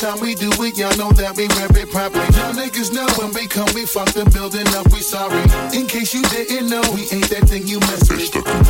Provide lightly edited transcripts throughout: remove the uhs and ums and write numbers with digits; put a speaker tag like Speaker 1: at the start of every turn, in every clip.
Speaker 1: time we do it, y'all know that we rap it properly. Y'all niggas know when we come, we fuck the building up, we sorry. In case you didn't know, we ain't that thing you mess with.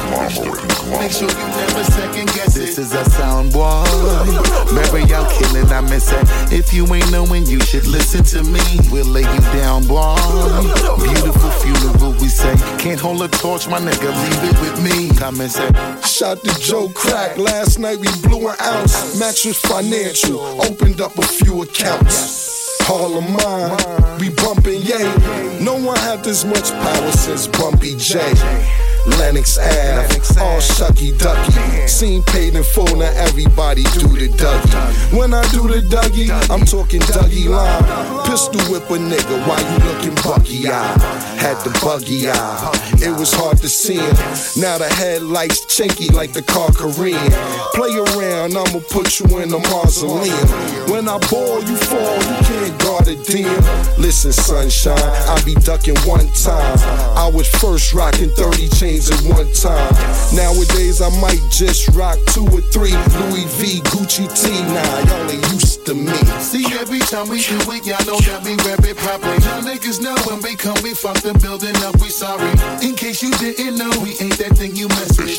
Speaker 1: Make sure you never second guess it.
Speaker 2: This is a sound boy. Remember y'all killing, I miss it. If you ain't knowing, you should listen to me. We'll lay you down, boy. Beautiful funeral, we say. Can't hold a torch, my nigga, leave it with me. Come and say.
Speaker 3: Shot to Joe Crack. Last night we blew an ounce. Mattress Financial opened up a few accounts. All of mine, we bumpin' yay. No one had this much power since Bumpy J. Lennox Ave, all shucky ducky. Scene paid in full, now everybody do the Dougie. When I do the Dougie, I'm talking Dougie line. Pistol whip a nigga while you looking bucky-eyed. Had the buggy eye, it was hard to see him. Now the headlights chinky like the car Korean. Play around, I'ma put you in a mausoleum. When I ball, you fall, you can't guard a deal. Listen, sunshine, I be ducking one time. I was first rocking 30 chains at one time. Nowadays I might just rock 2 or 3 Louis V, Gucci T. Nah, y'all ain't used to me.
Speaker 1: See, every time we do it, y'all know that we rap it properly. Y'all niggas know when we come, we fuck the building up, we sorry. In case you didn't know, we ain't that thing you mess with.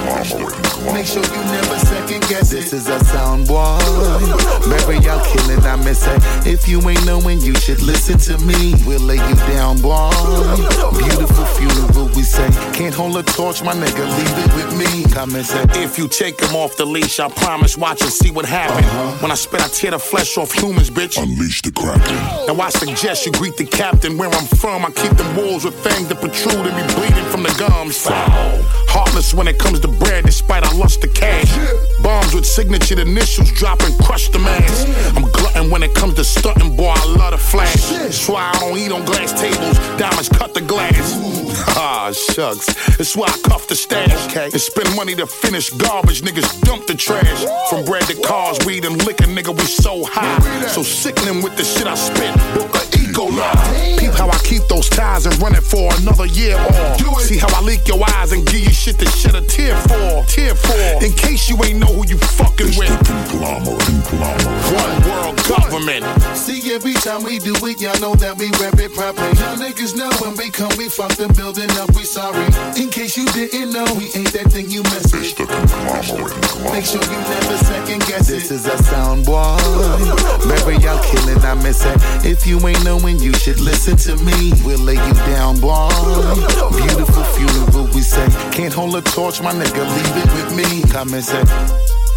Speaker 1: Make sure you never second guess it.
Speaker 2: This is a sound boy. Remember y'all killing, I miss it. If you ain't knowing, you should listen to me. We'll lay you down, boy. Beautiful funeral, we say. Can't hold a torch, my nigga, leave it with me. Come and say.
Speaker 4: If you take him off the leash, I promise, watch and see what happens. When I spit, I tear the flesh off humans, bitch.
Speaker 5: Unleash the Kraken.
Speaker 4: Now I suggest you greet the captain. Where I'm from, I keep them wolves with fangs that protrude and be bleeding from the gums. Heartless when it comes to bread, despite I lust the cash. Bombs with signature initials drop and crush the mass. I'm glutton when it comes to stunting, boy, I love the flash. That's why I don't eat on glass tables, diamonds cut the glass. Ah, shucks, that's why I cuff the stash. And spend money to finish garbage, niggas dump the trash. From bread to cars, weed and liquor, nigga, we so high. So sickening with the shit I spit, book a eco law. Peep how I keep those ties and run it for another year or see how I leak your eyes and give you shit to shed a tear for. In case you ain't know who you fucking with. One world government.
Speaker 1: See, every time we do it, y'all know that we rap it properly. Y'all niggas know when we come, we fuck the building up, we sorry. In case you didn't know, we ain't that thing you mess with. Make sure you never second guess it.
Speaker 2: This is a sound boy. Remember y'all killing, I miss it. If you ain't knowing, you should listen to me. We'll lay you down, boy. Beautiful funeral, we say. Can't hold a torch, my nigga, leave it with me. Come and say.